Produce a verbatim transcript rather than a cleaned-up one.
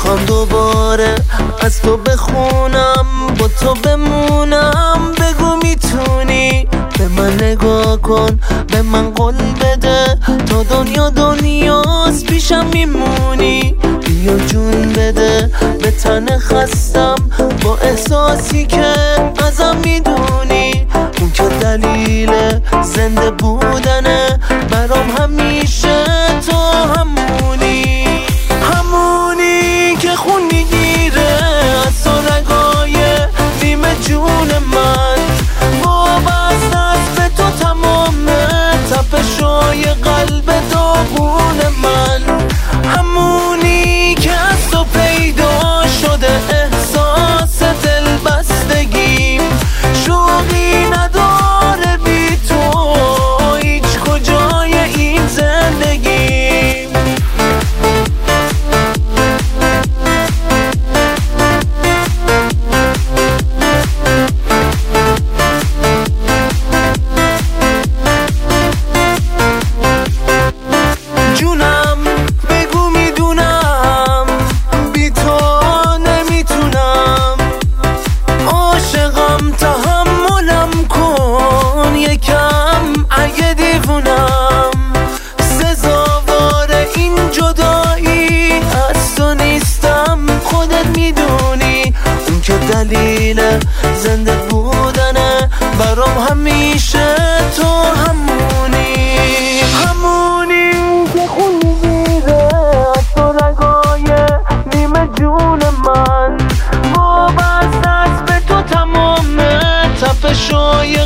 میخوام دوباره از تو بخونم، با تو بمونم. بگو میتونی به من نگاه کن، به من قول بده تا دنیا دنیاست پیشم میمونی. بیا جون بده به تن خستم، با احساسی که ازم میدونی. اون که دلیل زنده بودنه برام همیشه تو همونی. همونی که خون میگیره از تو رگای نیمه جون من، وابسته است به تو تمامه تپشای قلب داغون من. همونی که از تو پیدا شده احساس دلبستگیم، شوقی نداره بی تو هیچ کجای این زندگیم. جونم بگو میدونم بی تو نمیتونم، عاشقم تحملم کن یکم اگه دیوونم. سزاوار این جدایی از تو نیستم، خودت میدونی. اون که دلیل زنده بودنه برام همیشه تو همونی. همونی که خون میگیره از تو رگای نیمه جون من، وابسته است به تو تمامه تپشای